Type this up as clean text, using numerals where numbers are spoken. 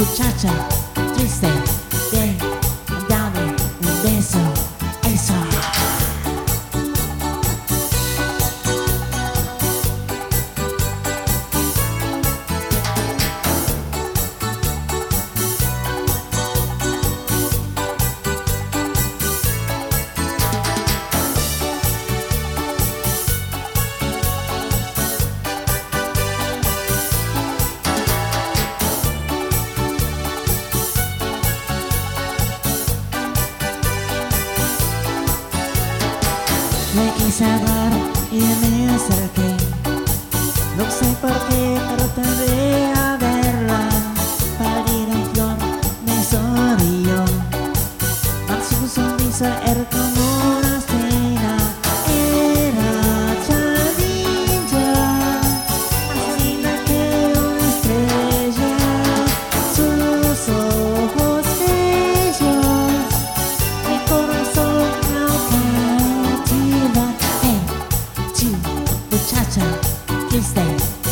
muchacha triste, ven, dame un beso, eso. Me quise hablar y me acerqué. No sé por qué, pero tardé a verla. Pálida en flor, me sonrió. Mas su sonrisa era como una cena. Era chavilla, más linda que una estrella. Sus ojos bellos, mi corazón cautiva. Muchacha triste.